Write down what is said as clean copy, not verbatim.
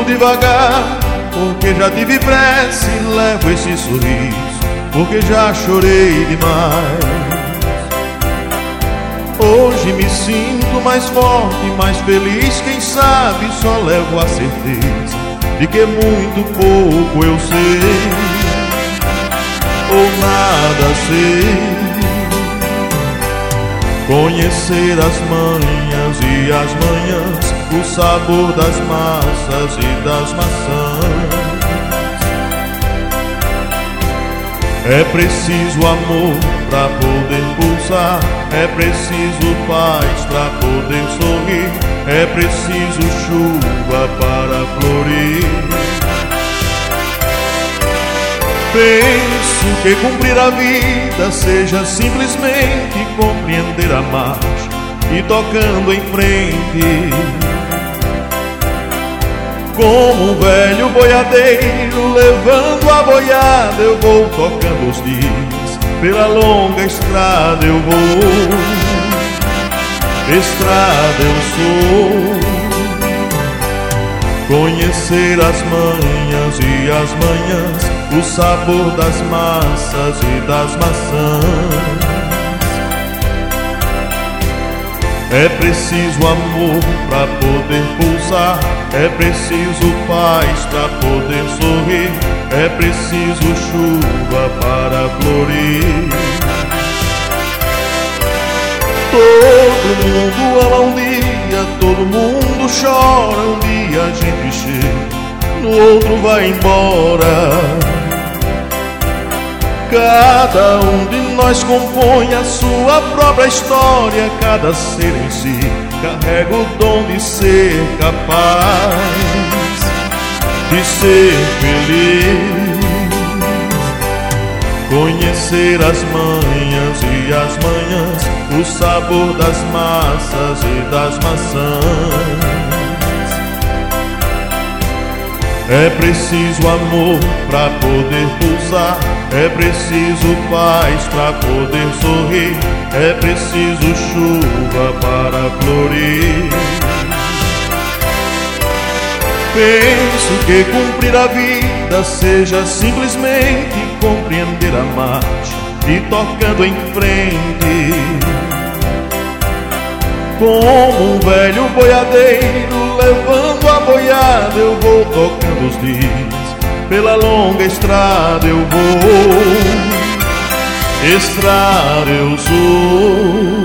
tudo devagar, porque já tive pressa e levo esse sorriso, porque já chorei demais. Hoje me sinto mais forte, mais feliz, quem sabe só levo a certeza de que muito pouco eu sei, ou nada sei. Conhecer as manhas e as manhãs, o sabor das massas e das maçãs. É preciso amor pra poder pulsar, é preciso paz pra poder sorrir, é preciso chuva para florir. Penso que cumprir a vida seja simplesmente compreender a marcha e tocando em frente. Como um velho boiadeiro levando a boiada, eu vou tocando os dias, pela longa estrada eu vou. Estrada eu sou. Conhecer as manhas e as manhãs, o sabor das massas e das maçãs. É preciso amor pra poder pulsar, é preciso paz pra poder sorrir, é preciso chuva para florir. Todo mundo ama um dia, todo mundo chora um dia, a gente chega, no outro vai embora. Cada um de nós compõe a sua própria história, cada ser em si carrega o dom de ser capaz de ser feliz. Conhecer as manhas e as manhãs, o sabor das massas e das maçãs. É preciso amor pra poder pulsar, é preciso paz pra poder sorrir, é preciso chuva para florir. Penso que cumprir a vida seja simplesmente compreender a marcha e tocando em frente. Como um velho boiadeiro levando a boiada, eu vou tocando os dias, pela longa estrada eu vou. Estrada eu sou.